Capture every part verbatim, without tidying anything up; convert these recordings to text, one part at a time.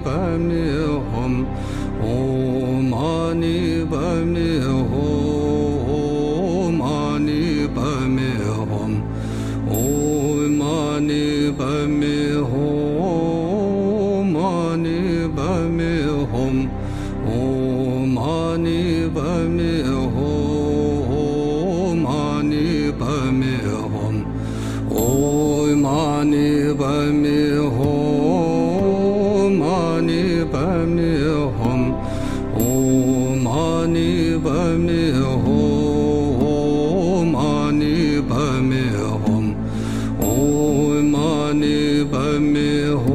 Padme Hum. Om Mani Padme Hum. Mani Padme Hum. Om Mani Padme Hum. Mani Padme Hum. Om Mani Padme Hum. Mani Padme Hum. Om Mani Padme Hum. Mani Padme Hum. Om Mani Padme Hum. Mani Padme Hum. Om Mani Padme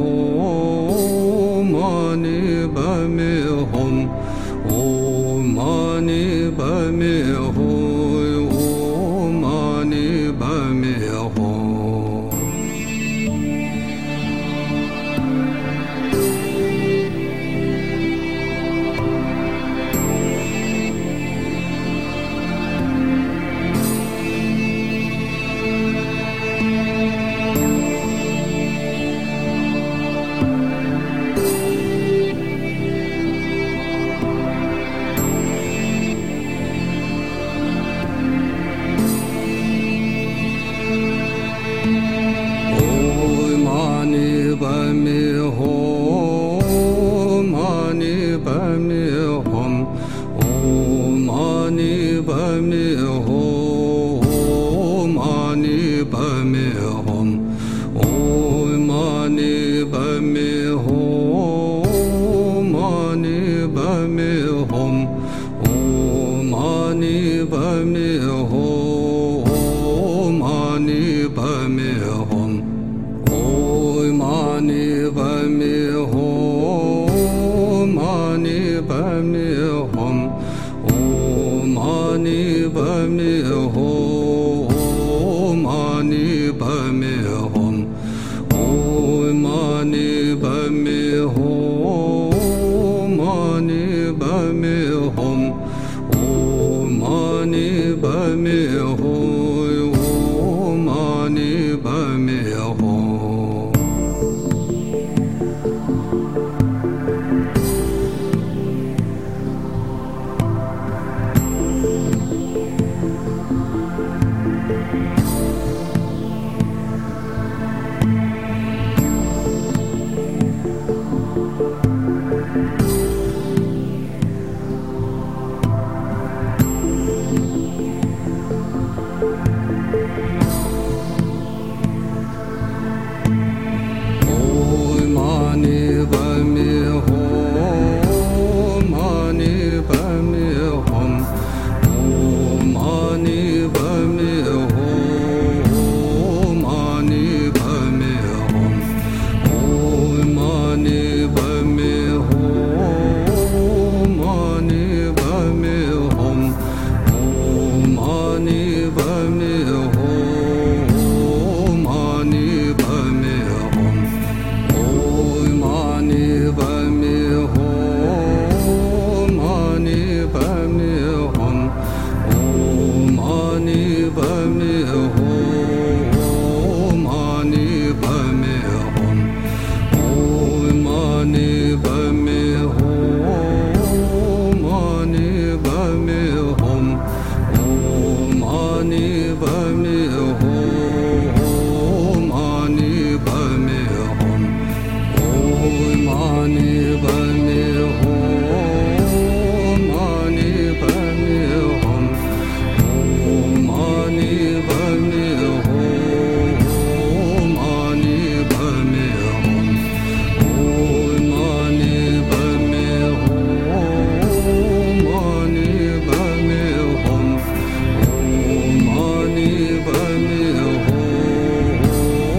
Hum. Mani Padme Hum. Om Mani Padme Hum. Om Mani Padme Hum. Padme Hum. Mani Padme Hum. Om Mani Padme Hum. Mani Padme Hum. Om Mani Padme Hum. Mani Padme Hum. Om Mani Padme Hum. Mani Padme Hum. Om Mani Padme Hum. Mani Padme Hum. Om Mani Padme Hum. Mani Padme Hum. Om Mani Padme Hum. Mani Padme Hum. Om Mani Padme Hum. Mani Padme Hum.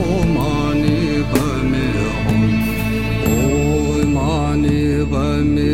Padme